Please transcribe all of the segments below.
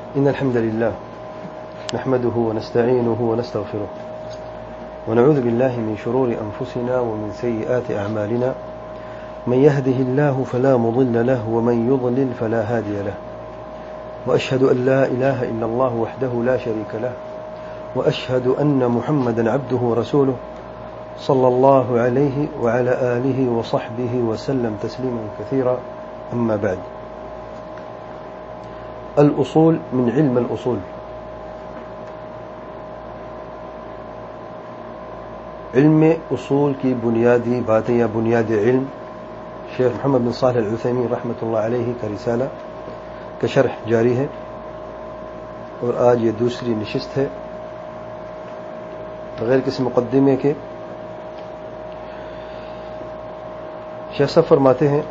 إن الحمد لله نحمده ونستعينه ونستغفره ونعوذ بالله من شرور أنفسنا ومن سيئات أعمالنا من يهده الله فلا مضل له ومن يضلل فلا هادي له وأشهد أن لا إله إلا الله وحده لا شريك له وأشهد أن محمدا عبده ورسوله صلى الله عليه وعلى آله وصحبه وسلم تسليما كثيرا أما بعد. الأصول من علم الأصول. علم اصول کی بنیادی باتیں یا بنیادی علم شیخ محمد بن صالح العثیمین رحمۃ اللہ علیہ کا رسالہ کا شرح جاری ہے اور آج یہ دوسری نشست ہے بغیر کسی مقدمے کے. شیخ صاحب فرماتے ہیں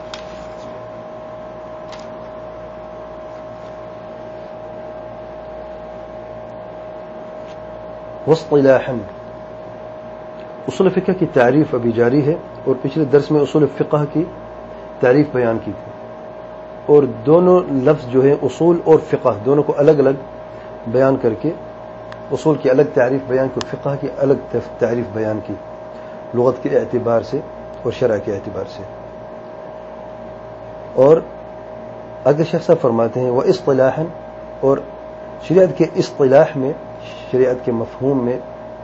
واصطلاحا اصول فقہ کی تعریف ابھی جاری ہے اور پچھلے درس میں اصول فقہ کی تعریف بیان کی تھی اور دونوں لفظ جو ہے اصول اور فقہ دونوں کو الگ الگ بیان کر کے اصول کی الگ تعریف بیان کی اور فقہ کی الگ تعریف بیان کی لغت کے اعتبار سے اور شرع کے اعتبار سے. اور اگر شیخ صاحب فرماتے ہیں وہ اصطلاحاً اور شریعت کے اصطلاح میں شریعت کے مفہوم میں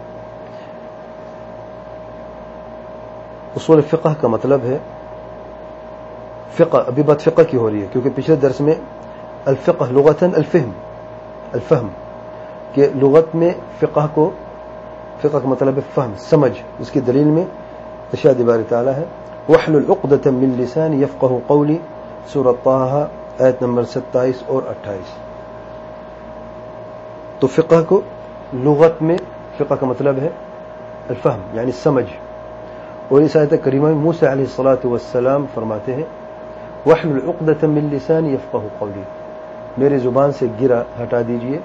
اصول فقہ کا مطلب ہے فقہ. ابھی بات فقہ کی ہو رہی ہے کیونکہ پچھلے درس میں الفقہ لغتاً الفہم کہ لغت میں فقہ کا مطلب ہے فہم سمجھ. اس کی دلیل میں ارشاد باری تعالی ہے واحلل عقدۃ من لسانی یفقهوا قولی سورۃ طٰہٰ آیت نمبر 27 اور 28. تو فقہ کو لغت میں فقہ کا مطلب ہے الفہم یعنی سمجھ. اور اس آیت کریمہ میں موسیٰ علیہ الصلاۃ والسلام فرماتے ہیں واحلل عقدۃ من لسانی یفقهوا قولی میری زبان سے گرہ ہٹا دیجئے.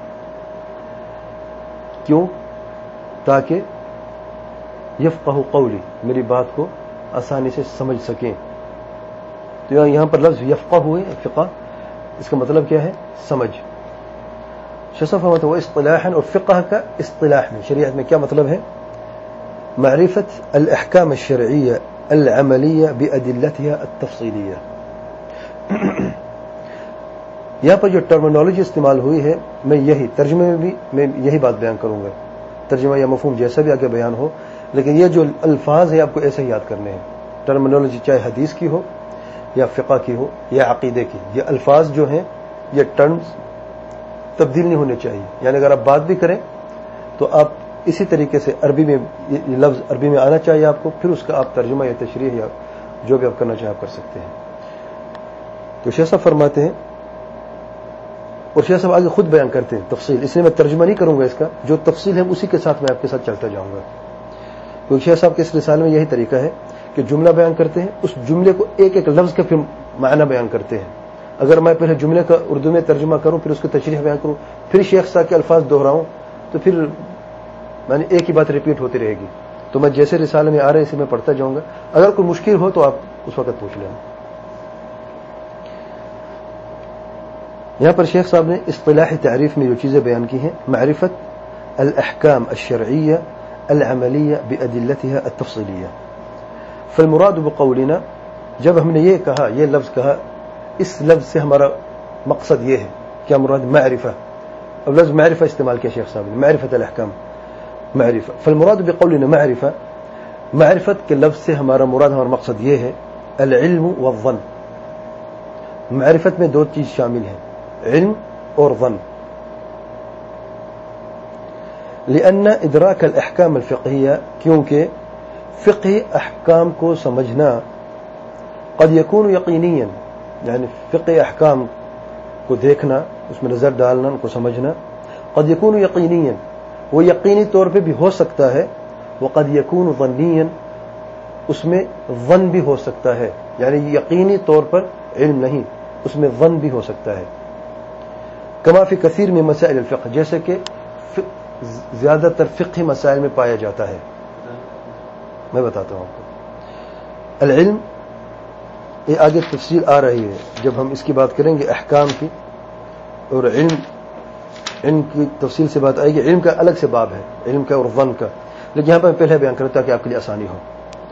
کیوں؟ تاکہ یفقهوا قولی میری بات کو آسانی سے سمجھ سکیں. تو یہاں پر لفظ یفقہ ہوئے فقہ اس کا مطلب کیا ہے؟ سمجھ. شصف فرماتا وہ اصطلاحاً اور فقہ کا اصطلاح میں شریعت میں کیا مطلب ہے؟ معرفت الاحکام الشرعیہ العملیہ بأدلتها التفصیلیہ. یہاں پر جو ٹرمینالوجی استعمال ہوئی ہے میں یہی ترجمے میں بھی میں یہی بات بیان کروں گا. ترجمہ یا مفہوم جیسا بھی آگے بیان ہو لیکن یہ جو الفاظ ہیں آپ کو ایسے یاد کرنے ہیں. ٹرمینالوجی چاہے حدیث کی ہو یا فقہ کی ہو یا عقیدے کی یہ الفاظ جو ہیں یہ ٹرمز تبدیل نہیں ہونے چاہیے. یعنی اگر آپ بات بھی کریں تو آپ اسی طریقے سے عربی میں یہ لفظ عربی میں آنا چاہیے آپ کو پھر اس کا آپ ترجمہ یا تشریح یا جو بھی آپ کرنا چاہیں آپ کر سکتے ہیں. تو شیخ صاحب فرماتے ہیں اور شیخ صاحب آگے خود بیان کرتے ہیں تفصیل. اس لیے میں ترجمہ نہیں کروں گا اس کا جو تفصیل ہے اسی کے ساتھ میں آپ کے ساتھ چلتا جاؤں گا. تو شیخ صاحب کے اس رسالے میں یہی طریقہ ہے کہ جملہ بیان کرتے ہیں اس جملے کو ایک ایک لفظ کا پھر معنی بیان کرتے ہیں. اگر میں پہلے جملے کا اردو میں ترجمہ کروں پھر اس کو تشریح بیان کروں پھر شیخ صاحب کے الفاظ دہراؤں تو پھر میں نے ایک ہی بات ریپیٹ ہوتی رہے گی. تو میں جیسے رسالے میں آ رہے ہیں اسے میں پڑھتا جاؤں گا. اگر کوئی مشکل ہو تو آپ اس وقت پوچھ لینا. یہاں پر شیخ صاحب نے اصطلاحی تعریف میں جو چیزیں بیان کی ہیں معرفت الاحکام الشرعیہ العملیہ بأدلتها التفصیلیہ. فالمراد بقولنا جب ہم نے یہ کہا یہ لفظ کہا اس لفظ سے ہمارا مقصد یہ ہے کیا مراد معرفہ. اب لفظ معرفہ استعمال کیا شیخ صاحب نے معرفت الاحکام معرفہ. فالمراد بقولنا معرفہ معرفت کے لفظ سے ہمارا مراد ہمارا مقصد یہ ہے العلم والظن. معرفت میں دو چیز شامل ہیں علم اور ظن. لأن ادراک الاحکام الفقہیہ کیونکہ فقہی احکام کو سمجھنا قد یکون یقینیا یعنی فقہی احکام کو دیکھنا اس میں نظر ڈالنا ان کو سمجھنا قد یکون یقینیا وہ یقینی طور پہ بھی ہو سکتا ہے وقد یکون ظنیا اس میں ظن بھی ہو سکتا ہے یعنی یقینی طور پر علم نہیں اس میں ظن بھی ہو سکتا ہے. کما فی کثیر میں مسائل الفقہ جیسے کہ زیادہ تر فقہی مسائل میں پایا جاتا ہے. میں بتاتا ہوں آپ کو. العلم یہ آگے تفصیل آ رہی ہے جب ہم اس کی بات کریں گے احکام کی اور علم علم کی تفصیل سے بات آئے گی. علم کا الگ سے باب ہے, علم کا اور ظن کا, لیکن یہاں پر میں پہلے بیان کرتا کہ آپ کے لیے آسانی ہو.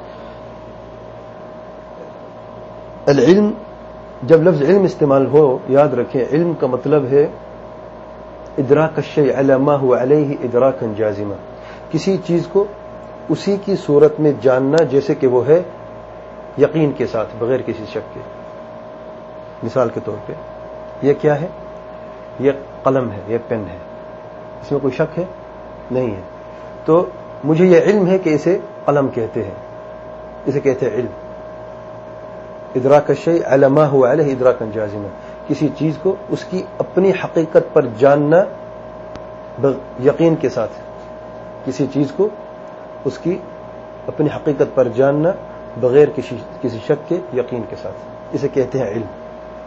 العلم, جب لفظ علم استعمال ہو, یاد رکھیں علم کا مطلب ہے ادراک الشیء علی ما هو علیہ ادراکا جازما, کسی چیز کو اسی کی صورت میں جاننا جیسے کہ وہ ہے یقین کے ساتھ, بغیر کسی شک کے. مثال کے طور پہ یہ کیا ہے؟ یہ قلم ہے, یہ پین ہے, اس میں کوئی شک ہے نہیں ہے. تو مجھے یہ علم ہے کہ اسے قلم کہتے ہیں, اسے کہتے ہیں علم. ادراک الشیء علی ما هو علیہ ادراکا جازما, کسی چیز کو اس کی اپنی حقیقت پر جاننا یقین کے ساتھ, کسی چیز کو اس کی اپنی حقیقت پر جاننا بغیر کسی شک کے یقین کے ساتھ, اسے کہتے ہیں علم.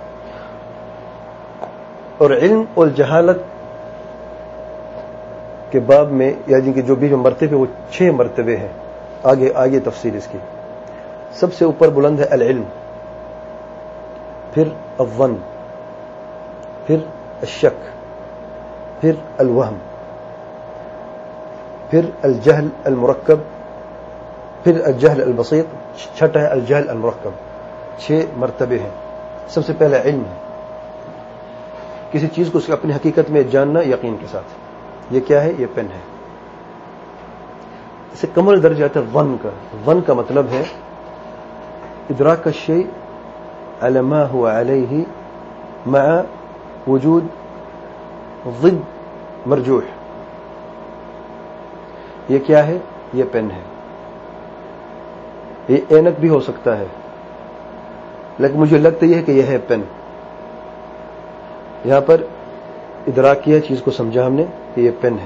اور علم اور جہالت کے باب میں یعنی کہ جو بھی مرتبے وہ 6 مرتبے ہیں. آگے تفصیل اس کی. سب سے اوپر بلند ہے العلم, پھر الظن, پھر الشک, پھر الوہم, پھر الجہل المرکب, پھر الجہل البسیط, چھٹا ہے الجہل المرکب. 6 مرتبے ہیں. سب سے پہلا علم ہے, کسی چیز کو اس کی اپنی حقیقت میں جاننا یقین کے ساتھ. یہ کیا ہے؟ یہ پین ہے. اسے کمل درجہ آتا ہے ظن کا. ظن کا مطلب ہے ادراک الشیء علی ما هو علیہ مع وجود ضد مرجوح. یہ کیا ہے؟ یہ پین ہے. یہ اینک بھی ہو سکتا ہے, لیکن مجھے لگتا یہ ہے کہ یہ ہے پین. یہاں پر ادراک کیا, چیز کو سمجھا ہم نے کہ یہ پین ہے,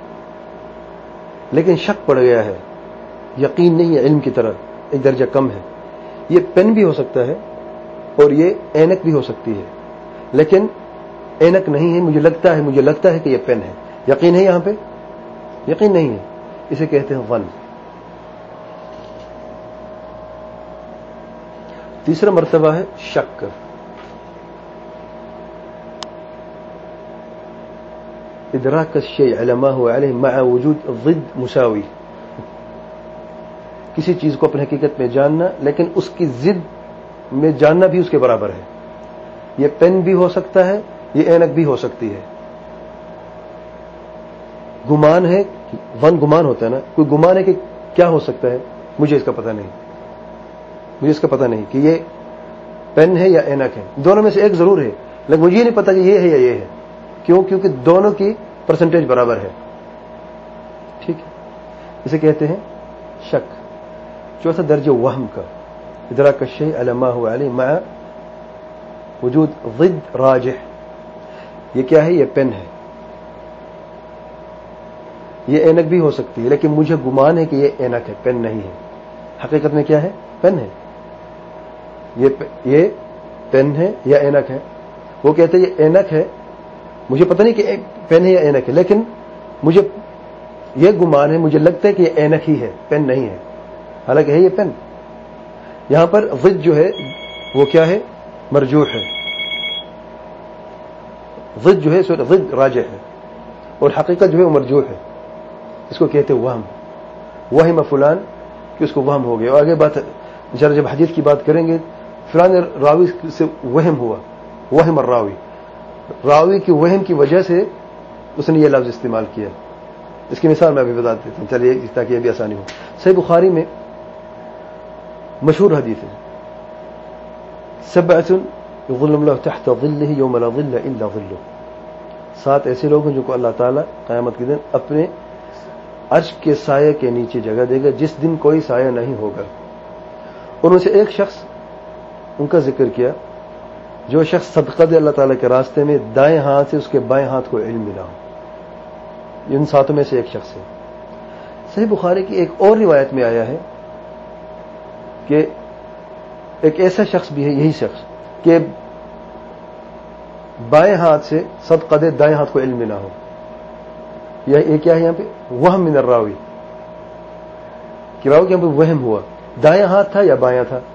لیکن شک پڑ گیا ہے, یقین نہیں ہے علم کی طرح, ایک درجہ کم ہے. یہ پین بھی ہو سکتا ہے اور یہ اینک بھی ہو سکتی ہے, لیکن اینک نہیں ہے, مجھے لگتا ہے کہ یہ پین ہے. یقین ہے یہاں پہ؟ یقین نہیں ہے. اسے کہتے ہیں ظن. تیسرا مرتبہ ہے شک. ادراک الشیء علی ما هو علیہ مع وجود ضد مساوی, کسی چیز کو اپنی حقیقت میں جاننا لیکن اس کی ضد میں جاننا بھی اس کے برابر ہے. یہ پین بھی ہو سکتا ہے, یہ اینک بھی ہو سکتی ہے. گمان ہے, ون گمان ہوتا ہے نا, کوئی گمان ہے کہ کیا ہو سکتا ہے, مجھے اس کا پتہ نہیں کہ یہ پین ہے یا اینک ہے. دونوں میں سے ایک ضرور ہے, لیکن مجھے یہ نہیں پتا کہ یہ ہے یا یہ ہے. کیوں؟ کیونکہ دونوں کی پرسنٹیج برابر ہے. ٹھیک ہے, اسے کہتے ہیں شک. چوتھا درجہ وہم کا, ادراک الشیء علی ما هو علیہ مع وجود ضد راجح. یہ کیا ہے؟ یہ پین ہے. یہ اینک بھی ہو سکتی ہے, لیکن مجھے گمان ہے کہ یہ اینک ہے, پین نہیں ہے. حقیقت میں کیا ہے؟ پین ہے. یہ پین ہے یا اینک ہے؟ وہ کہتے ہیں یہ اینک ہے, مجھے پتہ نہیں کہ پین ہے یا اینک ہے, لیکن مجھے یہ گمان ہے, مجھے لگتا ہے کہ یہ اینک ہی ہے, پین نہیں ہے, حالانکہ ہے یہ پین. یہاں پر ضد جو ہے وہ کیا ہے؟ مرجوح ہے. ضد جو ہے ضد راجح ہے, اور حقیقت جو ہے وہ مرجوح ہے. اس کو کہتے وہم. وہم فلان کہ اس کو وہم ہو گیا. اور آگے بات جب حدیث کی بات کریں گے, فلان راوی سے وہم ہوا, وہم الراوی, راوی کی وہم کی وجہ سے اس نے یہ لفظ استعمال کیا. اس کی مثال میں ابھی بتا دیتا ہوں, چلیے تاکہ یہ بھی آسانی ہو. صحیح بخاری میں مشہور حدیث ہے, سبعۃ یظلهم اللہ تحت ظلہ یوم لا ظل الا ظلہ. 7 ایسے لوگ ہیں جن کو اللہ تعالیٰ قیامت کے دن اپنے عرش کے سائے کے نیچے جگہ دے گا جس دن کوئی سایہ نہیں ہوگا. ان میں سے ایک شخص, ان کا ذکر کیا, جو شخص صدقہ دے اللہ تعالیٰ کے راستے میں, دائیں ہاتھ سے اس کے بائیں ہاتھ کو علم ملا ہو. ان 7 میں سے ایک شخص ہے. صحیح بخاری کی ایک اور روایت میں آیا ہے کہ ایک ایسا شخص بھی ہے, یہی شخص, کہ بائیں ہاتھ سے صدقہ دے, دائیں ہاتھ کو علم ملا ہو. یہ کیا ہے یہاں پہ؟ وہم من الراوی, کہ راوی کے یہاں پہ وہم ہوا. دائیں ہاتھ تھا یا بایاں تھا؟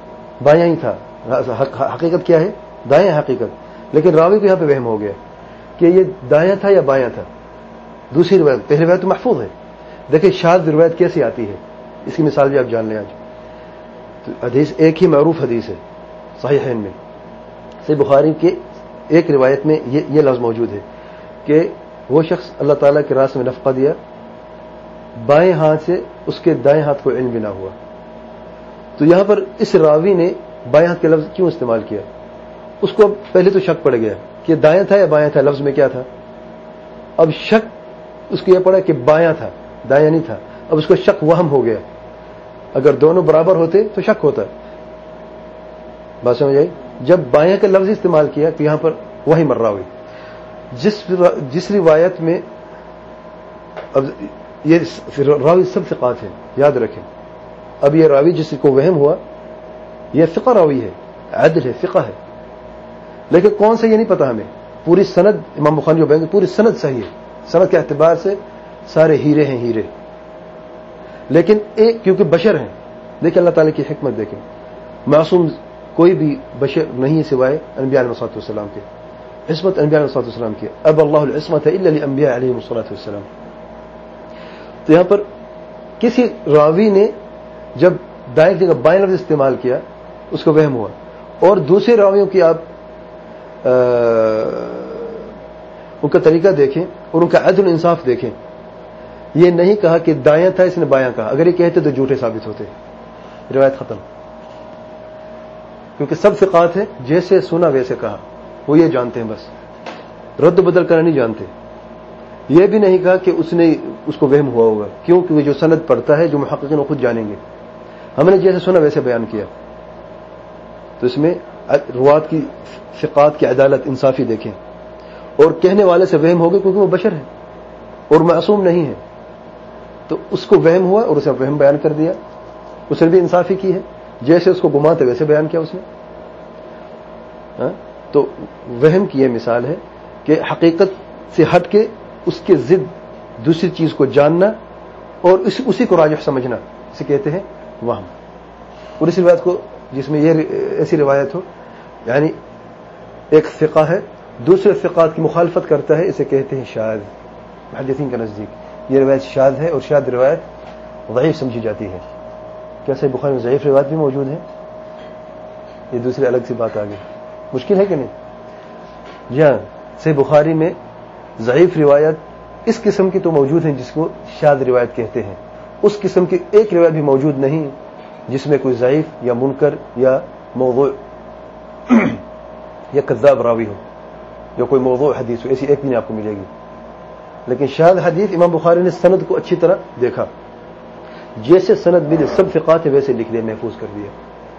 بایاں ہی تھا. حقیقت کیا ہے؟ دائیں حقیقت, لیکن راوی کو یہاں پہ وہم ہو گیا کہ یہ دایاں تھا یا بایاں تھا. دوسری روایت، پہلی روایت تو محفوظ ہے. دیکھیں شاذ روایت کیسی آتی ہے، اس کی مثال بھی آپ جان لیں. آج تو حدیث ایک ہی معروف حدیث ہے صحیحین میں. صحیح بخاری کے ایک روایت میں یہ لفظ موجود ہے کہ وہ شخص اللہ تعالیٰ کے راستے میں نفقہ دیا، بائیں ہاتھ سے اس کے دائیں ہاتھ کو علم بھی نہ ہوا. تو یہاں پر اس راوی نے بائیں ہاتھ کے لفظ کیوں استعمال کیا؟ اس کو پہلے تو شک پڑ گیا کہ دایاں تھا یا بایاں تھا، لفظ میں کیا تھا. اب شک اس کو یہ پڑا کہ بایاں تھا، دایاں نہیں تھا. اب اس کو شک وہم ہو گیا. اگر دونوں برابر ہوتے تو شک ہوتا. بات سمجھ آئی؟ جب بایاں کا لفظ استعمال کیا تو یہاں پر وہی مرہ ہوئی. جس روایت میں اب یہ راوی سب ثقات ہیں، یاد رکھیں. اب یہ راوی جس کو وہم ہوا یہ ثقہ راوی ہے، عدل ہے، ثقہ ہے، لیکن کون سا یہ نہیں پتا ہمیں. پوری سند امام بخاری جو بیان پوری سند صحیح ہے، سند کے اعتبار سے سارے ہیرے ہیں ہیرے. لیکن ایک کیونکہ بشر ہیں، دیکھیں اللہ تعالیٰ کی حکمت دیکھیں. معصوم کوئی بھی بشر نہیں سوائے انبیاء علیہ الصلوۃ والسلام کے. عصمت انبیاء علیہ الصلوۃ والسلام کی، اب اللہ العصمت الا للانبیاء علیہم الصلوۃ والسلام. تو یہاں پر کسی راوی نے جب دائیں جگہ بائیں لفظ استعمال کیا اس کو وہم ہوا. اور دوسرے راویوں کی آپ ان کا طریقہ دیکھیں اور ان کا عدل انصاف دیکھیں. یہ نہیں کہا کہ دایاں تھا اس نے بایاں کہا. اگر یہ کہتے تو جھوٹے ثابت ہوتے. روایت ختم. کیونکہ سب ثقات ہیں، جیسے سنا ویسے کہا. وہ یہ جانتے ہیں، بس رد و بدل کرنا نہیں جانتے. یہ بھی نہیں کہا کہ اس کو وہم ہوا ہوگا. کیوں؟ کہ جو سند پڑھتا ہے، جو محققین وہ خود جانیں گے. ہم نے جیسے سنا ویسے بیان کیا. تو اس میں روات کی ثقات کی عدالت انصافی دیکھیں. اور کہنے والے سے وہم ہوگا کیونکہ وہ بشر ہے اور معصوم نہیں ہے. تو اس کو وہم ہوا اور اسے وہم بیان کر دیا. اس نے بھی انصافی کی ہے، جیسے اس کو گماتے ویسے بیان کیا اس نے. تو وہم کی یہ مثال ہے کہ حقیقت سے ہٹ کے اس کے ضد دوسری چیز کو جاننا اور اسی کو راجح سمجھنا، اسے کہتے ہیں وہم. اور اس روایت کو جس میں یہ ایسی روایت ہو، یعنی ایک ثقہ ہے دوسرے ثقات کی مخالفت کرتا ہے، اسے کہتے ہیں شاذ. محدثین کے نزدیک یہ روایت شاذ ہے، اور شاذ روایت ضعیف سمجھی جاتی ہے. کیسے بخاری میں ضعیف روایت بھی موجود ہے، یہ دوسری الگ سی بات آگے. مشکل ہے کہ نہیں؟ جی ہاں، صحیح بخاری میں ضعیف روایت اس قسم کی تو موجود ہیں جس کو شاذ روایت کہتے ہیں. اس قسم کی ایک روایت بھی موجود نہیں جس میں کوئی ضعیف یا منکر یا موضوع یا کذاب راوی ہو، یا کوئی موضوع حدیث ہو. ایسی ایک بھی نہیں آپ کو ملے گی. لیکن شاذ حدیث امام بخاری نے سند کو اچھی طرح دیکھا، جیسے سند ملے سب ثقات ہے ویسے لکھ دیا، محفوظ کر دیا.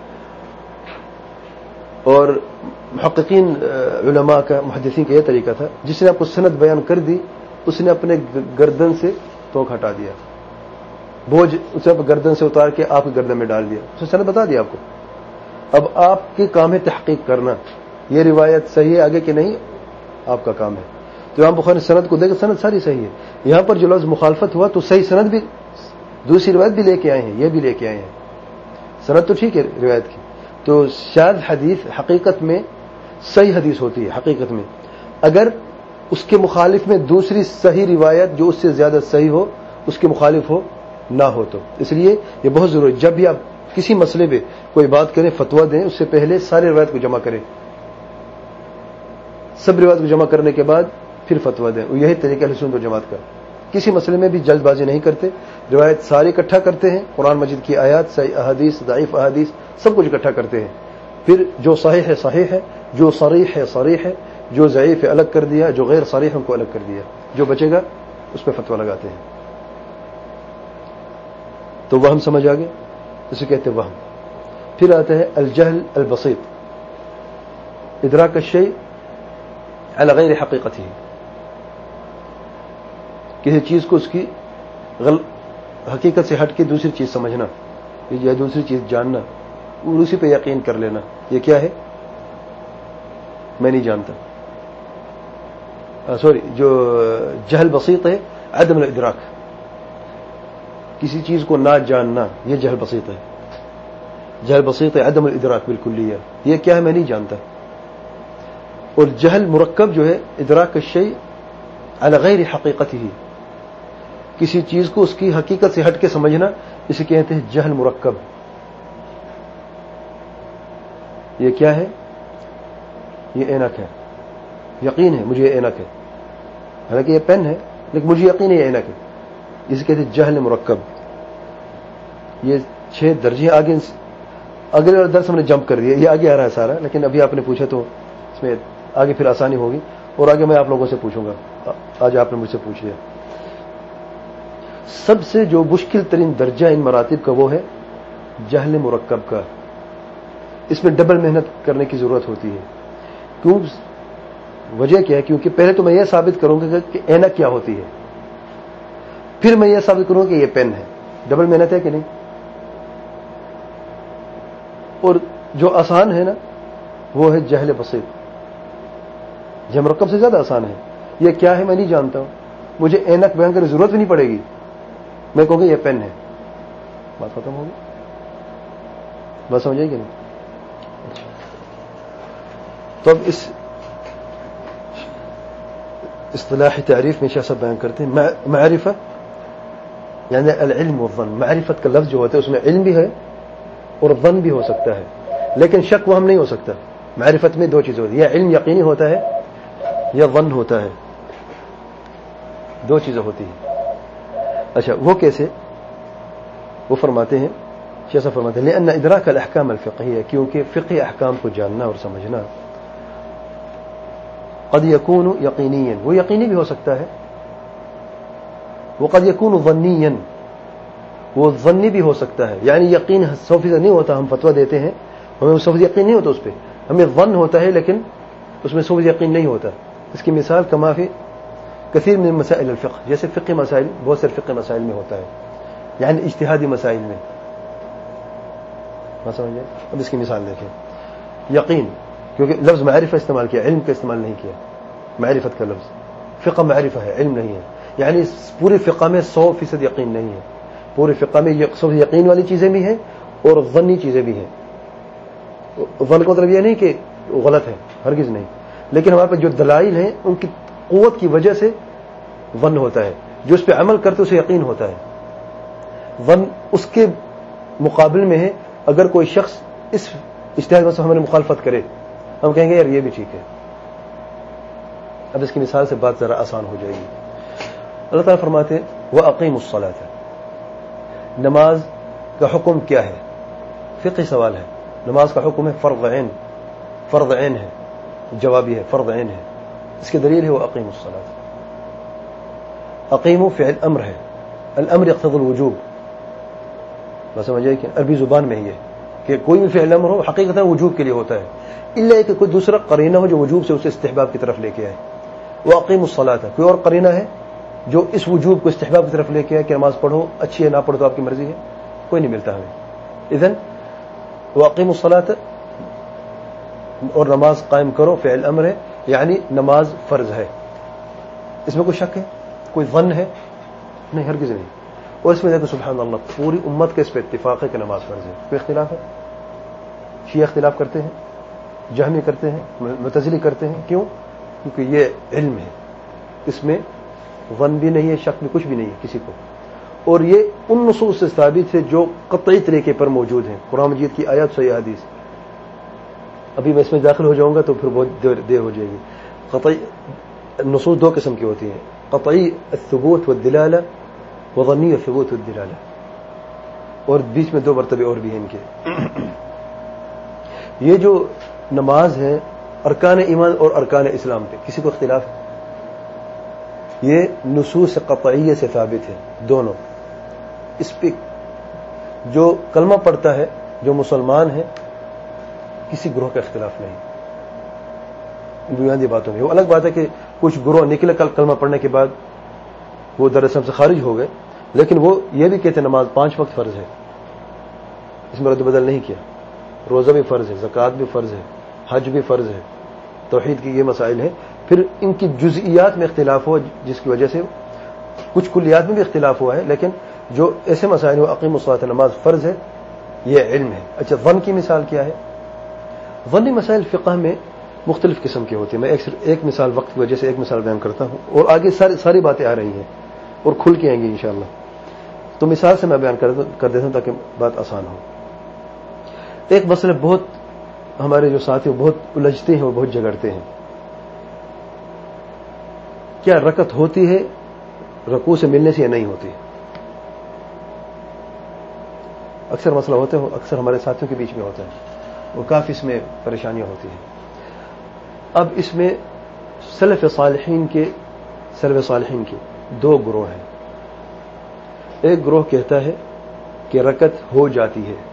اور محققین علماء کا، محدثین کا یہ طریقہ تھا، جس نے آپ کو سند بیان کر دی اس نے اپنے گردن سے توک ہٹا دیا، بوجھ اسے گردن سے اتار کے آپ کے گردن میں ڈال دیا. اس نے سند بتا دیا آپ کو. اب آپ کے کام ہے تحقیق کرنا، یہ روایت صحیح ہے آگے کہ نہیں، آپ کا کام ہے. تو امام بخاری سند کو دیکھ سند ساری صحیح ہے. یہاں پر جو لفظ مخالفت ہوا تو صحیح سند بھی دوسری روایت بھی لے کے آئے ہیں، یہ بھی لے کے آئے ہیں. سند تو ٹھیک ہے روایت کی. تو شاذ حدیث حقیقت میں صحیح حدیث ہوتی ہے. حقیقت میں اگر اس کے مخالف میں دوسری صحیح روایت جو اس سے زیادہ صحیح ہو، اس کے مخالف ہو نہ ہو. تو اس لیے یہ بہت ضروری، جب بھی آپ کسی مسئلے پہ کوئی بات کریں، فتویٰ دیں، اس سے پہلے سارے روایت کو جمع کریں. سب روایت کو جمع کرنے کے بعد پھر فتویٰ دیں. یہی طریقہ اہل سنت و جماعت کا. کسی مسئلے میں بھی جلد بازی نہیں کرتے، روایت ساری اکٹھا کرتے ہیں، قرآن مجید کی آیات، صحیح احادیث، ضعیف احادیث، سب کچھ اکٹھا کرتے ہیں. پھر جو صحیح ہے صحیح ہے، جو صریح ہے صریح ہے، جو ضعیف ہے الگ کر دیا، جو غیر صریح ان کو الگ کر دیا، جو بچے گا اس پہ فتویٰ لگاتے ہیں. تو وہم سمجھ آگے، اسے کہتے ہیں وہم. پھر آتا ہے الجہل البسیط، ادراک الشیء علی غیر حقیقتہ، کسی چیز کو اس کی حقیقت سے ہٹ کے دوسری چیز سمجھنا یا دوسری چیز جاننا اور اسی پہ یقین کر لینا. یہ کیا ہے؟ میں نہیں جانتا. جو جہل بسیط ہے عدم الادراک، کسی چیز کو نہ جاننا، یہ جہل بسیط ہے. جہل بسیط ہے عدم الادراک بالکلیہ. یہ کیا ہے؟ میں نہیں جانتا. اور جہل مرکب جو ہے ادراک الشیء علی غیر حقیقتہ، کسی چیز کو اس کی حقیقت سے ہٹ کے سمجھنا، اسے کہتے ہیں جہل مرکب. یہ کیا ہے؟ یہ اینک ہے، یقین ہے مجھے یہ اینک ہے، حالانکہ یہ پین ہے لیکن مجھے یقین ہے یہ اینک ہے. اسے کہتے ہیں جہل مرکب. یہ 6 درجے آگے اگلے درس ہم نے جمپ کر دیا، یہ آگے آ رہا ہے سارا، لیکن ابھی آپ نے پوچھا تو اس میں آگے پھر آسانی ہوگی، اور آگے میں آپ لوگوں سے پوچھوں گا. آج آپ نے مجھ سے پوچھ لیا. سب سے جو مشکل ترین درجہ ان مراتب کا وہ ہے جہل مرکب کا. اس میں ڈبل محنت کرنے کی ضرورت ہوتی ہے. کیوں؟ وجہ کیا ہے؟ کیونکہ پہلے تو میں یہ ثابت کروں گا کہ اینک کیا ہوتی ہے، پھر میں یہ ثابت کروں گا کہ یہ پین ہے. ڈبل محنت ہے کہ نہیں؟ اور جو آسان ہے نا وہ ہے جہل بسیط. جہل مرکب سے زیادہ آسان ہے. یہ کیا ہے میں نہیں جانتا ہوں، مجھے اینک بیان کرنے کی ضرورت بھی نہیں پڑے گی، میں کہوں گا یہ پین ہے، بات ختم ہوگی. بات سمجھ آئی کہ نہیں؟ تو اب اس اصطلاحی تعریف میں شاہ صاحب بیان کرتے ہیں معرفہ یعنی العلم والظن. معرفت کا لفظ جو ہوتا ہے اس میں علم بھی ہے اور ظن بھی ہو سکتا ہے، لیکن شک وہ ہم نہیں ہو سکتا. معرفت میں 2 چیزیں ہوتی ہیں، یا علم یقینی ہوتا ہے یا ظن ہوتا ہے، 2 چیزیں ہوتی ہیں. اچھا وہ کیسے؟ وہ فرماتے ہیں شیخ صاحب فرماتے ہیں لأن ادراک الاحکام الفقہیہ، کیونکہ فقہی احکام کو جاننا اور سمجھنا قد یکون یقینیا، وہ یقینی بھی ہو سکتا ہے، وقد یکون ظنیا، وہ ظنی بھی ہو سکتا ہے. یعنی یقین 100% نہیں ہوتا. ہم فتویٰ دیتے ہیں ہمیں 100% یقین نہیں ہوتا اس پہ، ہمیں ظن ہوتا ہے لیکن اس میں 100% یقین نہیں ہوتا. اس کی مثال کما فی کثیر من مسائل الفقہ، جیسے فقہ مسائل بہت سے فقہ مسائل میں ہوتا ہے، یعنی اجتہادی مسائل میں. بات سمجھ گئے؟ اب اس کی مثال دیکھیں. یقین، کیونکہ لفظ معرفہ استعمال کیا، علم کا استعمال نہیں کیا. معرفت کا لفظ، فقہ معرفہ ہے، علم نہیں ہے. یعنی پورے فقہ میں 100% یقین نہیں ہے. پورے فقہ میں 100% یقین والی چیزیں بھی ہیں اور ظنی چیزیں بھی ہیں. ظن کا مطلب یہ نہیں کہ غلط ہے، ہرگز نہیں، لیکن ہمارے پاس جو دلائل ہیں ان کی قوت کی وجہ سے ظن ہوتا ہے. جو اس پہ عمل کرتے اسے یقین ہوتا ہے. ظن اس کے مقابل میں ہے اگر کوئی شخص اس اجتہاد میں ہماری مخالفت کرے، ہم کہیں گے یار یہ بھی ٹھیک ہے. اب اس کی مثال سے بات ذرا آسان ہو جائے گی. اللہ تعالیٰ فرماتے ہیں وَأَقِیمُوا الصَّلَاةَ، نماز کا حکم کیا ہے؟ فقہی سوال ہے. نماز کا حکم ہے فرض عین، فرض عین ہے، جوابی ہے، فرض عین ہے. اس کی دلیل ہے وَأَقِیمُوا الصَّلَاةَ. اقیموا فعل امر ہے، الامر یقتضی الوجوب. بس سمجھے کہ عربی زبان میں یہ کہ کوئی بھی فعل امر ہو حقیقتا وجوب کے لیے ہوتا ہے، الا کہ کوئی دوسرا قرینہ ہو جو وجوب سے اسے استحباب کی طرف لے کے آئے. وَأَقِیمُوا الصَّلَاةَ، کوئی اور قرینہ ہے جو اس وجوب کو استحباب کی طرف لے کے آئے کہ نماز پڑھو، اچھی ہے نہ پڑھو تو آپ کی مرضی ہے، کوئی نہیں ملتا ہمیں. اذن وَأَقِیمُوا الصَّلَاةَ، اور نماز قائم کرو، فعل امر ہے یعنی نماز فرض ہے. اس میں کوئی شک ہے؟ کوئی ظن ہے؟ نہیں، ہرگز نہیں. اور اس میں دیکھو سبحان اللہ پوری امت کے اس پہ اتفاق ہے کہ نماز فرض ہے. کوئی اختلاف ہے؟ شیعہ اختلاف کرتے ہیں، جہمی کرتے ہیں، معتزلی کرتے ہیں. کیوں؟ کیونکہ یہ علم ہے، اس میں ظن بھی نہیں ہے، شک بھی کچھ بھی نہیں ہے کسی کو. اور یہ ان نصوص سے ثابت ہے جو قطعی طریقے پر موجود ہیں، قرآن مجید کی آیات، صحیح حدیث. ابھی میں اس میں داخل ہو جاؤں گا تو پھر بہت دیر ہو جائے گی. قطعی نصوص 2 قسم کی ہوتی ہیں، قطعی الثبوت والدلالہ وظنی الثبوت والدلالہ، اور بیچ میں 2 مرتبے اور بھی ہیں ان کے. یہ جو نماز ہے ارکان ایمان اور ارکان اسلام پہ کسی کو اختلاف ہے؟ یہ نصوص قطعیہ سے ثابت ہے دونوں. اس پہ جو کلمہ پڑھتا ہے جو مسلمان ہے کسی گروہ کا اختلاف نہیں بنیادی باتوں میں. وہ الگ بات ہے کہ کچھ گروہ نکلے کلمہ پڑھنے کے بعد وہ دراصل سے خارج ہو گئے، لیکن وہ یہ بھی کہتے ہیں نماز 5 وقت فرض ہے، اس میں رد بدل نہیں کیا. روزہ بھی فرض ہے، زکوٰۃ بھی فرض ہے، حج بھی فرض ہے. توحید کی یہ مسائل ہیں. پھر ان کی جزئیات میں اختلاف ہوا جس کی وجہ سے کچھ کلیات میں بھی اختلاف ہوا ہے، لیکن جو ایسے مسائل ہو اقیموا الصلاۃ نماز فرض ہے، یہ علم ہے. اچھا ظن کی مثال کیا ہے؟ ظنی مسائل فقہ میں مختلف قسم کی ہوتی ہے. میں ایک مثال وقت کی وجہ سے ایک مثال بیان کرتا ہوں اور آگے ساری باتیں آ رہی ہیں اور کھل کے آئیں گی انشاءاللہ. تو مثال سے میں بیان کر دیتا ہوں تاکہ بات آسان ہو. ایک مسئلہ بہت ہمارے جو ساتھی بہت الجھتے ہیں اور بہت جھگڑتے ہیں. کیا رکعت ہوتی ہے رکوع سے ملنے سے یا نہیں ہوتی؟ اکثر مسئلہ ہوتا ہے, اکثر ہمارے ساتھیوں کے بیچ میں ہوتا ہے اور کافی اس میں پریشانیاں ہوتی ہیں. اب اس میں سلف صالحین کے دو گروہ ہیں. ایک گروہ کہتا ہے کہ رکعت ہو جاتی ہے.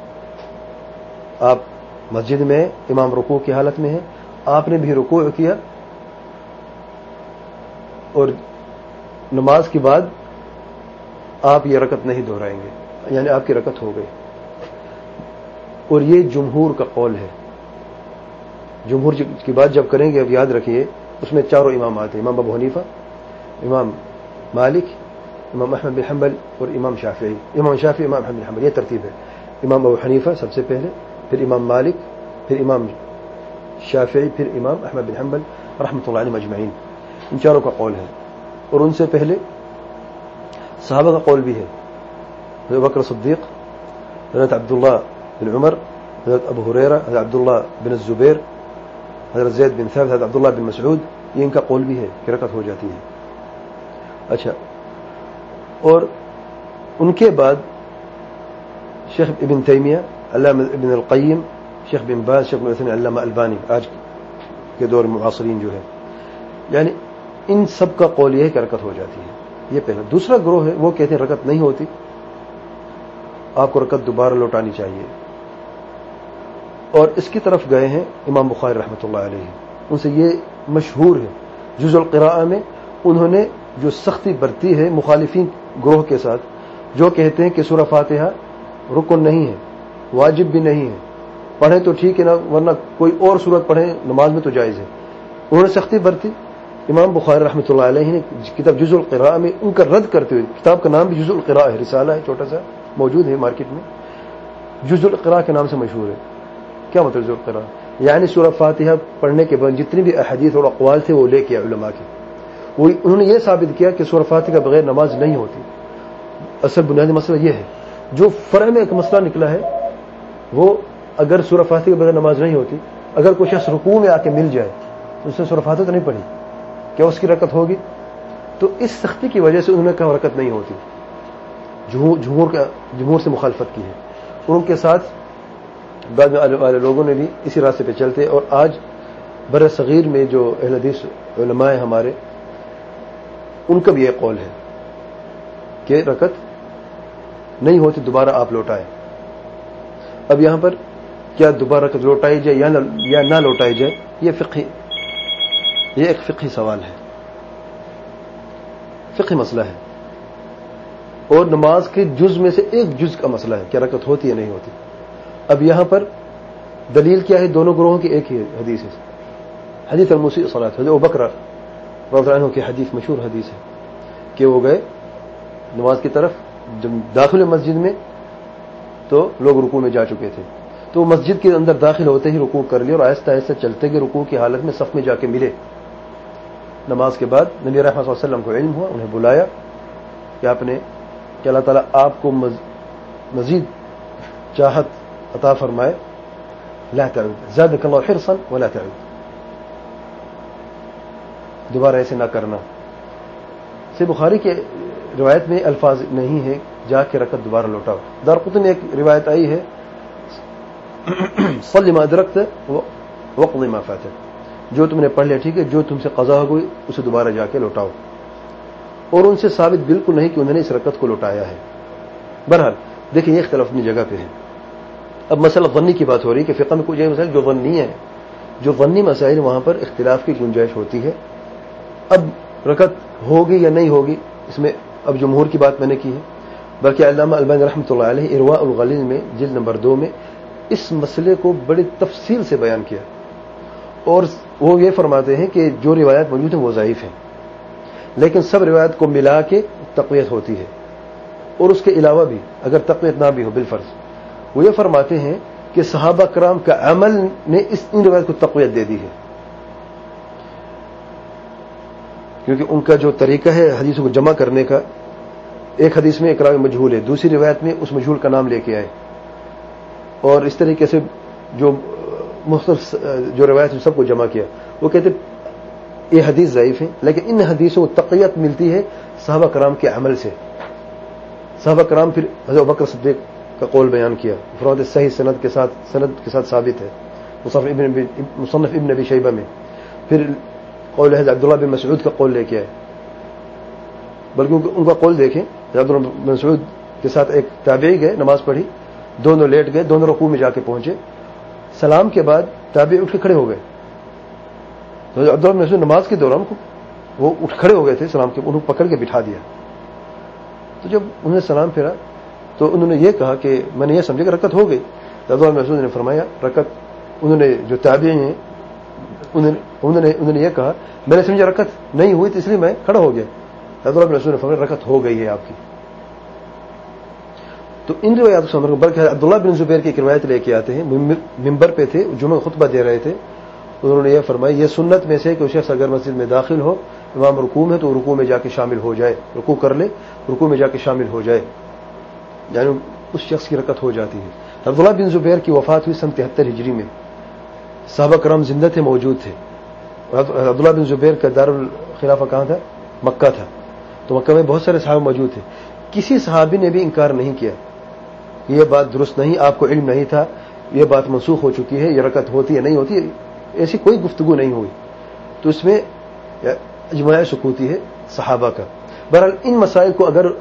آپ مسجد میں امام رکوع کی حالت میں ہے, آپ نے بھی رکوع کیا اور نماز کے بعد آپ یہ رکعت نہیں دہرائیں گے, یعنی آپ کی رکعت ہو گئی. اور یہ جمہور کا قول ہے. جمہور کی بات جب کریں گے اب یاد رکھیے اس میں چاروں امام آتے ہیں, امام ابو حنیفہ, امام مالک, امام احمد بن حنبل اور امام شافعی. امام احمد بن حنبل, یہ ترتیب ہے. امام ابو حنیفہ سب سے پہلے, پھر امام مالک, پھر امام شافعی, پھر امام احمد بن حنبل رحمۃ اللہ علیہ مجمعین. ان چاروں کا قول ہے. اور ان سے پہلے صحابہ کا قول بھی ہے. حضرت بکر صدیق, حضرت عبداللہ بن عمر, حضرت ابو ہریرہ, حضرت عبداللہ بن الزبیر, حضرت زید بن ثابت, حضرت عبداللہ بن مسعود, یہ ان کا قول بھی ہے کہ رکعت ہو جاتی ہے. اچھا, اور ان کے بعد شیخ ابن تیمیہ, علامہ ابن القیم, شیخ بن باز, شیخ ابن عثیمین, علامہ البانی, آج کے دور معاصرین جو ہے, یعنی ان سب کا قول یہ ہے کہ رکعت ہو جاتی ہے. یہ پہلا. دوسرا گروہ ہے وہ کہتے ہیں رکعت نہیں ہوتی, آپ کو رکعت دوبارہ لوٹانی چاہیے. اور اس کی طرف گئے ہیں امام بخاری رحمۃ اللہ علیہ. ان سے یہ مشہور ہے, جز القراءہ میں انہوں نے جو سختی برتی ہے مخالفین گروہ کے ساتھ, جو کہتے ہیں کہ سورہ فاتحہ رکن نہیں ہے, واجب بھی نہیں ہے, پڑھیں تو ٹھیک ہے نا, ورنہ کوئی اور سورت پڑھیں نماز میں تو جائز ہے. انہوں نے سختی برتی. امام بخاری رحمۃ اللہ علیہ نے کتاب جز القراءہ میں ان کا رد کرتے ہوئے, کتاب کا نام بھی جز القراء ہے, رسالہ ہے چھوٹا سا, موجود ہے مارکیٹ میں, جز القراء کے نام سے مشہور ہے. کیا مطلب جز القراء؟ یعنی سورہ فاتحہ پڑھنے کے بعد جتنی بھی احادیث اور اقوال تھے وہ لے کے علماء کے, انہوں نے یہ ثابت کیا کہ سورہ فاتحہ کے بغیر نماز نہیں ہوتی. اصل بنیادی مسئلہ یہ ہے. جو فرع میں ایک مسئلہ نکلا ہے وہ اگر سورہ فاتحہ کے بغیر نماز نہیں ہوتی, اگر کوئی شخص رکوع میں آ کے مل جائے تو اس نے سورہ فاتحہ تو نہیں پڑھی, کیا اس کی رکعت ہوگی؟ تو اس سختی کی وجہ سے انہوں نے کہا رکعت نہیں ہوتی. جمہور سے مخالفت کی ہے. اور ان کے ساتھ بعد والے لوگوں نے بھی اسی راستے پہ چلتے, اور آج بر صغیر میں جو اہل حدیث علماء ہیں ہمارے, ان کا بھی یہ قول ہے کہ رکعت نہیں ہوتی, دوبارہ آپ لوٹائیں. اب یہاں پر کیا دوبارہ رکعت لوٹائی جائے یا نہ لوٹائی جائے, یہ ایک فقہی سوال ہے, فقہی مسئلہ ہے, اور نماز کے جز میں سے ایک جز کا مسئلہ ہے, کیا رکعت ہوتی یا نہیں ہوتی. اب یہاں پر دلیل کیا ہے؟ دونوں گروہوں کی ایک ہی حدیث ہے, حدیث المسیء صلاۃ, حضرت ابوبکر رضی اللہ عنہ کی حدیث, مشہور حدیث ہے کہ وہ گئے نماز کی طرف, جب داخل مسجد میں تو لوگ رکوع میں جا چکے تھے, تو مسجد کے اندر داخل ہوتے ہی رکوع کر لیا اور آہستہ آہستہ چلتے گئے, رکوع کی حالت میں صف میں جا کے ملے. نماز کے بعد نبی رحمۃ اللہ علیہ وسلم کو علم ہوا, انہیں بلایا کہ اللہ تعالیٰ آپ کو مزید چاہت عطا فرمائے, لا تعود زادک اللہ حرصا ولا تعود, دوبارہ ایسے نہ کرنا. سے بخاری کے روایت میں الفاظ نہیں ہے جا کے رکعت دوبارہ لوٹاؤ. دارقطنی میں ایک روایت آئی ہے, صلی ما ادرکت وقض ما فاتک, جو تم نے پڑھ لیا ٹھیک ہے, جو تم سے قضا ہو گئی اسے دوبارہ جا کے لوٹاؤ. اور ان سے ثابت بالکل نہیں کہ انہوں نے اس رکعت کو لوٹایا ہے. بہرحال دیکھیں یہ اختلاف اپنی جگہ پہ ہے. اب مسئلہ ظنی کی بات ہو رہی ہے کہ فقہ میں کچھ مسائل جو ظنی ہیں, جو ظنی مسائل وہاں پر اختلاف کی گنجائش ہوتی ہے. اب رکعت ہوگی یا نہیں ہوگی اس میں اب جمہور کی بات میں نے کی ہے, بلکہ علامہ البانی رحمۃ اللہ علیہ ارواء الغلیل میں جلد نمبر 2 میں اس مسئلے کو بڑی تفصیل سے بیان کیا, اور وہ یہ فرماتے ہیں کہ جو روایات موجود ہیں وہ ضعیف ہیں, لیکن سب روایات کو ملا کے تقویت ہوتی ہے. اور اس کے علاوہ بھی اگر تقویت نہ بھی ہو بالفرض, وہ یہ فرماتے ہیں کہ صحابہ کرام کا عمل نے ان روایات کو تقویت دے دی ہے. کیونکہ ان کا جو طریقہ ہے حدیثوں کو جمع کرنے کا، ایک حدیث میں ایک راوی مجہول ہے، دوسری روایت میں اس مجہول کا نام لے کے آئے، اور اس طریقے سے جو مختلف جو روایت سب کو جمع کیا. وہ کہتے یہ حدیث ضعیف ہے، لیکن ان حدیثوں کو تقویت ملتی ہے صحابہ کرام کے عمل سے. صحابہ کرام پھر حضرت ابوبکر صدیق کا قول بیان کیا، فرماتے صحیح سند کے ساتھ ثابت ہے مصنف ابن ابی شیبہ میں. پھر قول حضرت عبداللہ بن مسعود کا قول لے کے آئے، بلکہ ان کا قول دیکھیں. عبداللہ بن مسعود کے ساتھ ایک تابعی گئے، نماز پڑھی، دونوں لیٹ گئے، دونوں رکوع میں جا کے پہنچے. سلام کے بعد تابعی اٹھ کے کھڑے ہو گئے. تو عبداللہ بن مسعود نماز کے دوران وہ اٹھ کھڑے ہو گئے تھے سلام کے، انہوں پکڑ کے بٹھا دیا. تو جب انہوں نے سلام پھیرا تو انہوں نے یہ کہا کہ میں نے یہ سمجھا کہ رکعت ہو گئی. تو عبداللہ بن مسعود نے فرمایا رکعت، انہوں نے جو تابعی ہیں انہوں نے یہ کہا میں نے سمجھا رکعت نہیں ہوئی تو اس لیے میں کھڑا ہو گیا. عبداللہ بن مسعود نے فرمایا رکعت ہو گئی ہے آپ کی. تو ان روایات کو سمجھ، بلکہ عبداللہ بن زبیر کی ایک روایت لے کے آتے ہیں، ممبر پہ تھے، جمعہ خطبہ دے رہے تھے. انہوں نے یہ فرمایا یہ سنت میں سے کہ شخص اگر مسجد میں داخل ہو، امام رکوع میں، تو رکوع میں جا کے شامل ہو جائے، رکوع کر لے، رکوع میں جا کے شامل ہو جائے، یعنی اس شخص کی رکعت ہو جاتی ہے. عبداللہ بن زبیر کی وفات ہوئی سن 73 ہجری میں. صحابہ کرام زندہ تھے، موجود تھے. عبداللہ بن زبیر کا دارالخلافہ کہاں تھا؟ مکہ تھا. تو مکہ میں بہت سارے صحابہ موجود تھے. کسی صحابی نے بھی انکار نہیں کیا یہ بات درست نہیں، آپ کو علم نہیں تھا، یہ بات منسوخ ہو چکی ہے، یہ رکعت ہوتی ہے نہیں ہوتی، ایسی کوئی گفتگو نہیں ہوئی. تو اس میں اجماع سکوتی ہے صحابہ کا. بہرحال ان مسائل کو اگر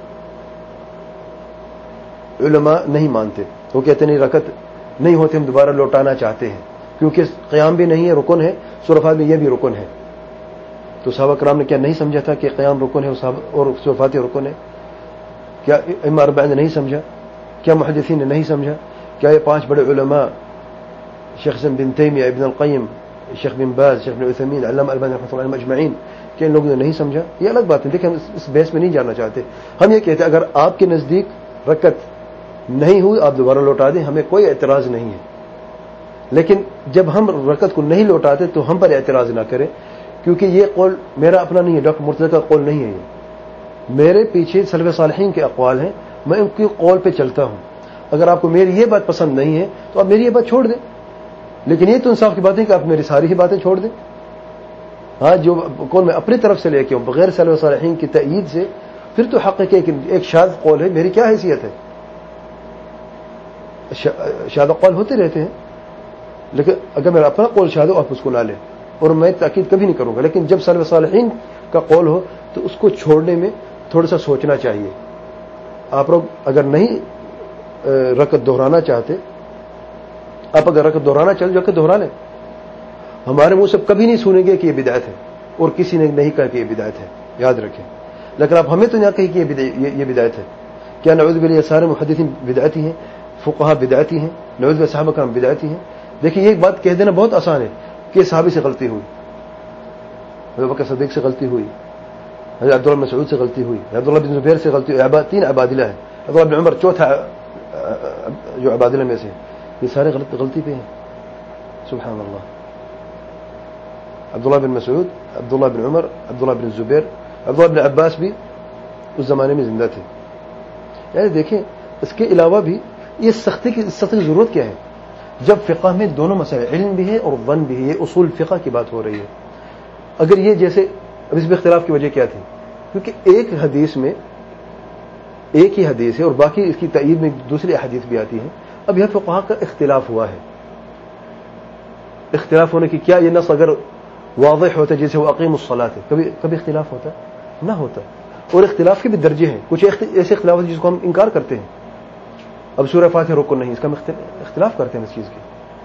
علماء نہیں مانتے، وہ کہتے نہیں رکعت نہیں ہوتی، ہم دوبارہ لوٹانا چاہتے ہیں کیونکہ قیام بھی نہیں ہے، رکن ہے، سورہ فاتحہ میں یہ بھی رکن ہے. تو صحابہ کرام نے کیا نہیں سمجھا تھا کہ قیام رکن ہے اور سورہ فاتحہ رکن ہے؟ کیا ائمہ اربعہ نے نہیں سمجھا؟ کیا محدثین نے نہیں سمجھا؟ کیا یہ 5 بڑے علماء شیخ اسلام بن تیمیہ، ابن القیم، شیخ بن باز، شیخ بن عثیمین، علامہ البانی رحمۃ اللہ علیہم اجمعین، کہ ان لوگوں نے نہیں سمجھا؟ یہ الگ بات ہے. دیکھیں ہم اس بحث میں نہیں جاننا چاہتے. ہم یہ کہتے ہیں اگر آپ کے نزدیک رکعت نہیں ہوئی آپ دوبارہ لوٹا دیں، ہمیں کوئی اعتراض نہیں ہے. لیکن جب ہم رکعت کو نہیں لوٹاتے تو ہم پر اعتراض نہ کریں، کیونکہ یہ قول میرا اپنا نہیں ہے، ڈاکٹر مرتضی کا قول نہیں ہے. یہ میرے پیچھے سلف صالحین کے اقوال ہیں، میں ان کی قول پہ چلتا ہوں. اگر آپ کو میری یہ بات پسند نہیں ہے تو آپ میری یہ بات چھوڑ دیں، لیکن یہ تو انصاف کی بات ہے کہ آپ میری ساری ہی باتیں چھوڑ دیں. ہاں جو قول میں اپنی طرف سے لے کے ہوں بغیر سلف صالحین کی تائید سے، پھر تو حق ہے کہ ایک شاذ قول ہے، میری کیا حیثیت ہے؟ شاذ قول ہوتے رہتے ہیں، لیکن اگر میرا اپنا قول شاذ ہو آپ اس کو نہ لیں، اور میں تاکید کبھی نہیں کروں گا. لیکن جب سلف صالحین کا قول ہو تو اس کو چھوڑنے میں تھوڑا سا سوچنا چاہیے. آپ لوگ اگر نہیں رکعت دہرانا چاہتے، آپ اگر رکعت دہرانا چاہتے جو کہ دہرا لیں. ہمارے منہ سے کبھی نہیں سنیں گے کہ یہ بدعت ہے، اور کسی نے نہیں کہا کہ یہ بدعت ہے، یاد رکھیں. لیکن آپ ہمیں تو نہ کہیں کہ یہ بدعت ہے. کیا نعوذ باللہ سارے محدثین بدعتی ہیں، فقہاء بدعتی ہیں، نعوذ باللہ صحابہ کرام بدعتی ہیں؟ دیکھیں یہ بات کہہ دینا بہت آسان ہے کہ صحابی سے غلطی ہوئی، ابوبکر صدیق سے غلطی ہوئی، حضرت عبداللہ بن مسعود سے غلطی ہوئی، عبداللہ بن زبیر سے غلطی ہوئی، 3 عبادلہ ہیں، عبداللہ بن عمر چوتھا جو عبادلہ میں سے، یہ سارے غلطی پہ ہیں. سبحان اللہ. عبداللہ بن مسعود، عبداللہ بن عمر، عبداللہ بن زبیر، عبداللہ بن عباس بھی اس زمانے میں زندہ تھے. یعنی دیکھیں اس کے علاوہ بھی یہ سختی کی ضرورت کیا ہے جب فقہ میں دونوں مسائل علم بھی ہے اور ظن بھی ہے. یہ اصول فقہ کی بات ہو رہی ہے. اگر یہ جیسے اب اس میں اختلاف کی وجہ کیا تھی؟ کیونکہ ایک حدیث میں ایک ہی حدیث ہے اور باقی اس کی تائید میں دوسری احادیث بھی آتی ہیں. اب یہ فقہاء کا اختلاف ہوا ہے. اختلاف ہونے کی کیا یہ نص اگر واضح ہوتا ہے جیسے وہ اقیم الصلاۃ ہے، کبھی اختلاف ہوتا نہ ہوتا. اور اختلاف کے بھی درجے ہیں. کچھ ایسے اختلاف جس کو ہم انکار کرتے ہیں. اب سورہ فاتحہ رکن نہیں، اس کا ہم اختلاف کرتے ہیں اس چیز کی.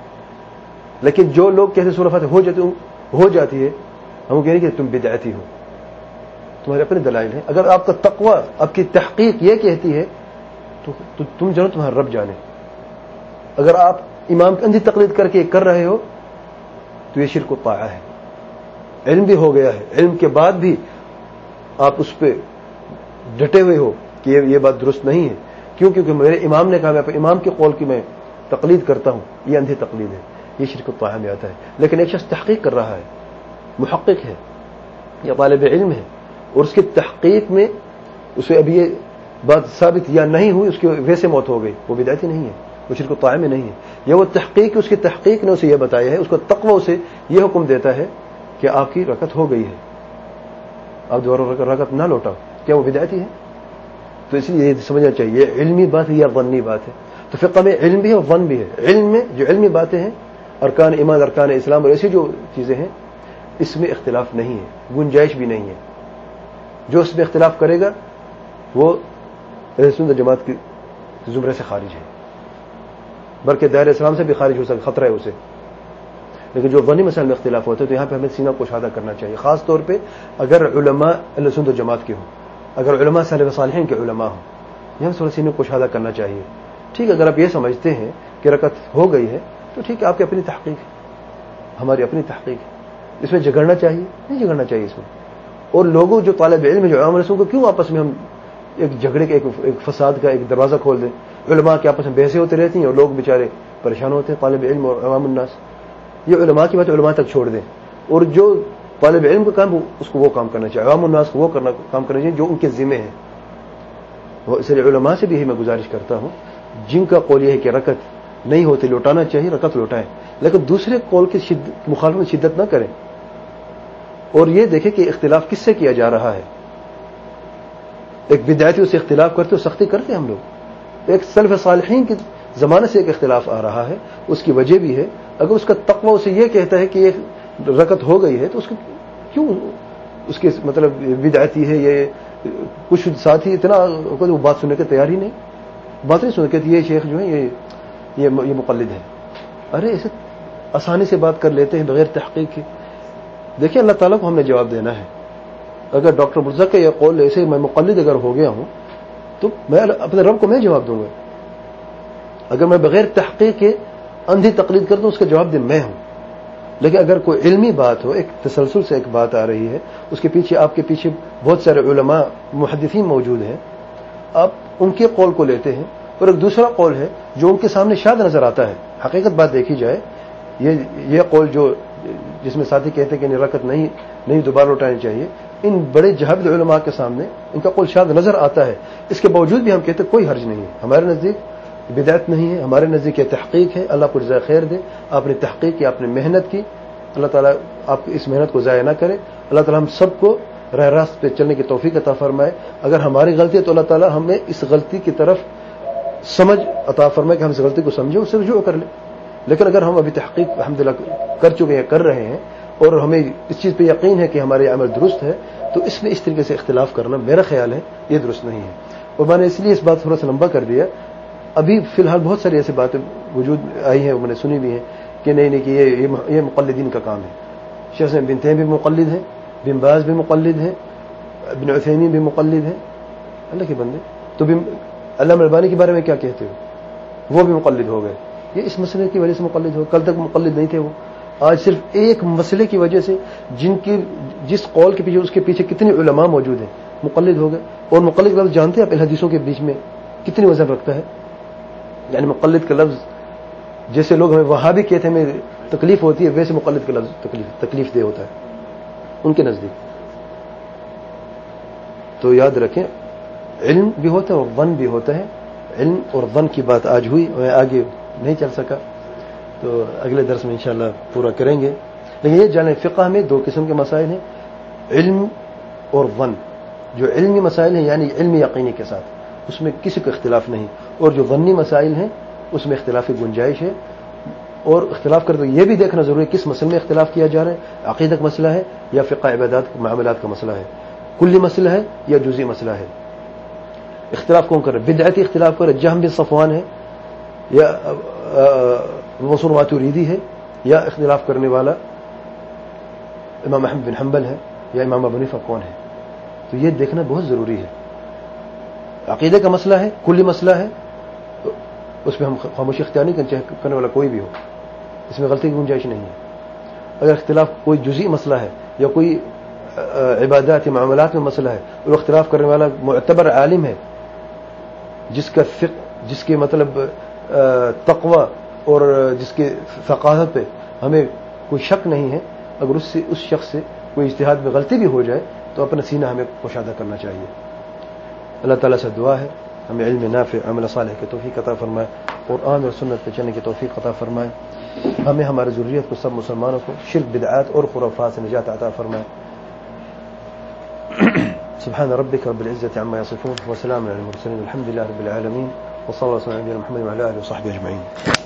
لیکن جو لوگ کہتے ہیں سورہ فاتحہ ہو جاتی ہے، ہم کہہ رہے ہیں کہ تم بدعتی ہو، تمہارے اپنے دلائل ہیں. اگر آپ کا تقوی، آپ کی تحقیق یہ کہتی ہے تو تم جانو تمہارا رب جانے. اگر آپ امام کی اندھی تقلید کر کے کر رہے ہو تو یہ شرک و طاعہ ہے. علم بھی ہو گیا ہے، علم کے بعد بھی آپ اس پہ ڈٹے ہوئے ہو کہ یہ بات درست نہیں ہے. کیونکہ میرے امام نے کہا، میں اپنے امام کے قول کی میں تقلید کرتا ہوں، یہ اندھی تقلید ہے، یہ شرک و طاعہ میں آتا ہے. لیکن ایک شخص تحقیق کر رہا ہے، محقق ہے یا طالب علم ہے، اور اس کی تحقیق میں اسے ابھی یہ بات ثابت یا نہیں ہوئی، اس کی ویسے موت ہو گئی، وہ بدعتی نہیں ہے، وہ شرک طاعہ میں نہیں ہے. یا وہ تحقیق، اس کی تحقیق نے اسے یہ بتایا ہے، اس کا تقوی اسے یہ حکم دیتا ہے کہ آپ کی رکعت ہو گئی ہے، آپ دوبارہ رکعت نہ لوٹاؤ، کیا وہ بدعتی ہے؟ تو اس لیے یہ سمجھنا چاہیے یہ علمی بات ہے یا ظنی بات ہے. تو فقہ میں علم بھی ہے اور ظن بھی ہے. علم میں جو علمی باتیں ہیں، ارکان ایمان، ارکان اسلام اور ایسی جو چیزیں ہیں، اس میں اختلاف نہیں ہے، گنجائش بھی نہیں ہے. جو اس میں اختلاف کرے گا وہ اہل سنت جماعت کی زمرے سے خارج ہے، بلکہ دائرہ اسلام سے بھی خارج ہو سکتا، خطرہ ہے اسے. لیکن جو ظنی مسائل میں اختلاف ہوتا ہے تو یہاں پہ ہمیں سینہ کشادہ کرنا چاہیے، خاص طور پہ اگر علماء اہل سنت جماعت کے ہوں، اگر علماء سلف صالحین کے علماء ہوں، یہاں تھوڑا سینہ کشادہ کرنا چاہیے. ٹھیک ہے، اگر آپ یہ سمجھتے ہیں کہ رکعت ہو گئی ہے تو ٹھیک ہے، آپ کی اپنی تحقیق ہے، ہماری اپنی تحقیق ہے. اس میں جھگڑنا چاہیے نہیں جھگڑنا چاہیے اس میں. اور لوگوں جو طالب علم جو عوام رسول کو کیوں آپس میں ہم ایک جھگڑے کا ایک فساد کا ایک دروازہ کھول دیں؟ علماء کے آپس میں بحثیں ہوتی رہتی ہیں اور لوگ بیچارے پریشان ہوتے ہیں، طالب علم اور عوام الناس. یہ علماء کی بات علماء تک چھوڑ دیں، اور جو طالب علم کا کام اس کو وہ کام کرنا چاہیے، عوام الناس کو وہ کام کرنا چاہیے جو ان کے ذمہ ہے. اس لیے علماء سے بھی یہی میں گزارش کرتا ہوں، جن کا قول یہ ہے کہ رکعت نہیں ہوتی لوٹانا چاہیے، رکعت لوٹائیں، لیکن دوسرے قول کی مخالفت میں شدت نہ کریں. اور یہ دیکھیں کہ اختلاف کس سے کیا جا رہا ہے. ایک بدعتی سے اختلاف کرتے اور سختی کرتے ہم لوگ. ایک سلف صالحین کے زمانے سے ایک اختلاف آ رہا ہے، اس کی وجہ بھی ہے. اگر اس کا تقوی اسے یہ کہتا ہے کہ یہ رکعت ہو گئی ہے تو اس کو کیوں اس کے مطلب بدعتی ہے. یہ کچھ ساتھی اتنا وہ بات سننے کے تیار ہی نہیں، بات نہیں سن کے یہ شیخ جو ہے یہ مقلد ہے. ارے ایسے آسانی سے بات کر لیتے ہیں بغیر تحقیق کے. دیکھیں اللہ تعالیٰ کو ہم نے جواب دینا ہے. اگر ڈاکٹر مرزا کا یہ قول ایسے میں مقلد اگر ہو گیا ہوں تو میں اپنے رب کو میں جواب دوں گا. اگر میں بغیر تحقیق کے اندھی تقلید کرتا ہوں اس کا جواب دے میں ہوں. لیکن اگر کوئی علمی بات ہو، ایک تسلسل سے ایک بات آ رہی ہے، اس کے پیچھے آپ کے پیچھے بہت سارے علماء محدثین موجود ہیں، آپ ان کے قول کو لیتے ہیں. اور ایک دوسرا قول ہے جو ان کے سامنے شاذ نظر آتا ہے. حقیقت بات دیکھی جائے، یہ قول جو جس میں ساتھی کہتے ہیں کہ رکعت نہیں دوبارہ لوٹانی چاہیے، ان بڑے جہابذ علماء کے سامنے ان کا قول شاذ نظر آتا ہے. اس کے باوجود بھی ہم کہتے ہیں کوئی حرج نہیں ہے. ہمارے نزدیک بدعت نہیں ہے، ہمارے نزدیک یہ تحقیق ہے. اللہ کو جزائے خیر دے، آپ نے تحقیق کی، آپ نے محنت کی، اللہ تعالیٰ آپ اس محنت کو ضائع نہ کرے. اللہ تعالیٰ ہم سب کو راہ راست پہ چلنے کی توفیق عطا فرمائے. اگر ہماری غلطی ہے تو اللہ تعالیٰ ہمیں اس غلطی کی طرف سمجھ عطا فرمائے کہ ہم اس غلطی کو سمجھیں، اس سے رجوع کر لیں. لیکن اگر ہم ابھی تحقیق الحمدللہ کر چکے ہیں، کر رہے ہیں، اور ہمیں اس چیز پہ یقین ہے کہ ہمارے عمل درست ہے، تو اس میں اس طریقے سے اختلاف کرنا میرا خیال ہے یہ درست نہیں ہے. اور میں نے اس لیے اس بات تھوڑا سا لمبا کر دیا. ابھی فی الحال بہت ساری ایسی باتیں وجود آئی ہیں، میں نے سنی بھی ہیں کہ نہیں کہ یہ مقلدین کا کام ہے. شیخ بن تیمیہ بھی مقلد ہیں، بن باز بھی مقلد ہیں، ابن عثیمین بھی مقلد ہیں. اللہ کے بندے، تو علامہ البانی کے بارے میں کیا کہتے ہو؟ وہ بھی مقلد ہو گئے. یہ اس مسئلے کی وجہ سے مقلد ہو، کل تک مقلد نہیں تھے وہ. آج صرف ایک مسئلے کی وجہ سے جس قول کے پیچھے اس کے پیچھے کتنے علماء موجود ہیں، مقلد ہو گئے. اور مقلد لفظ جانتے ہیں آپ حدیثوں کے بیچ میں کتنی وزن رکھتا ہے؟ یعنی مقلد کا لفظ جیسے لوگ ہمیں وہابی کہتے ہیں ہمیں تکلیف ہوتی ہے، ویسے مقلد کا لفظ تکلیف دہ ہوتا ہے ان کے نزدیک. تو یاد رکھیں علم بھی ہوتا ہے اور ظن بھی ہوتا ہے. علم اور ظن کی بات آج ہوئی، میں آگے نہیں چل سکا، تو اگلے درس میں انشاءاللہ پورا کریں گے. لیکن یہ جانیں فقہ میں دو قسم کے مسائل ہیں، علم اور ظن. جو علمی مسائل ہیں یعنی علمی یقینی کے ساتھ، اس میں کسی کو اختلاف نہیں. اور جو ظنی مسائل ہیں اس میں اختلاف کی گنجائش ہے. اور اختلاف کر تو یہ بھی دیکھنا ضروری ہے کس مسئلے میں اختلاف کیا جا رہا ہے، عقیدہ کا مسئلہ ہے یا فقہ عبادات معاملات کا مسئلہ ہے، کلی مسئلہ ہے یا جزئی مسئلہ ہے. اختلاف کون کر رہا ہے؟ بدعتی اختلاف کر رہا ہے، جہم بن صفوان ہے یا منصور ماتوریدی ہے، یا اختلاف کرنے والا امام احمد بن حنبل ہے یا امام ابو حنیفہ کون ہے. تو یہ دیکھنا بہت ضروری ہے. عقیدے کا مسئلہ ہے، کلی مسئلہ ہے، اس میں ہم خاموشی اختیار نہیں کرنے والا کوئی بھی ہو، اس میں غلطی کی گنجائش نہیں ہے. اگر اختلاف کوئی جزئی مسئلہ ہے یا کوئی عبادات یا معاملات میں مسئلہ ہے اور اختلاف کرنے والا معتبر عالم ہے جس کے مطلب تقوی اور جس کے ثقافت پہ ہمیں کوئی شک نہیں ہے، اگر اس شخص سے کوئی اجتہاد میں غلطی بھی ہو جائے تو اپنا سینہ ہمیں کشادہ کرنا چاہیے. اللہ تعالیٰ سے دعا ہے ہمیں علم نافع عمل صالح کی توفیق عطا فرمائے, قرآن اور سنت پہ چلنے کی توفیق عطا فرمائے, ہمیں ہماری ضروریت کو سب مسلمانوں کو شرک بدعات اور خرافات سے نجات عطا فرمائے. سبحان ربك رب العزة عما يصفون وسلام على المرسلين والحمد لله رب العالمين وصلى الله وسلم على نبينا محمد وعلى آله وصحبه أجمعين.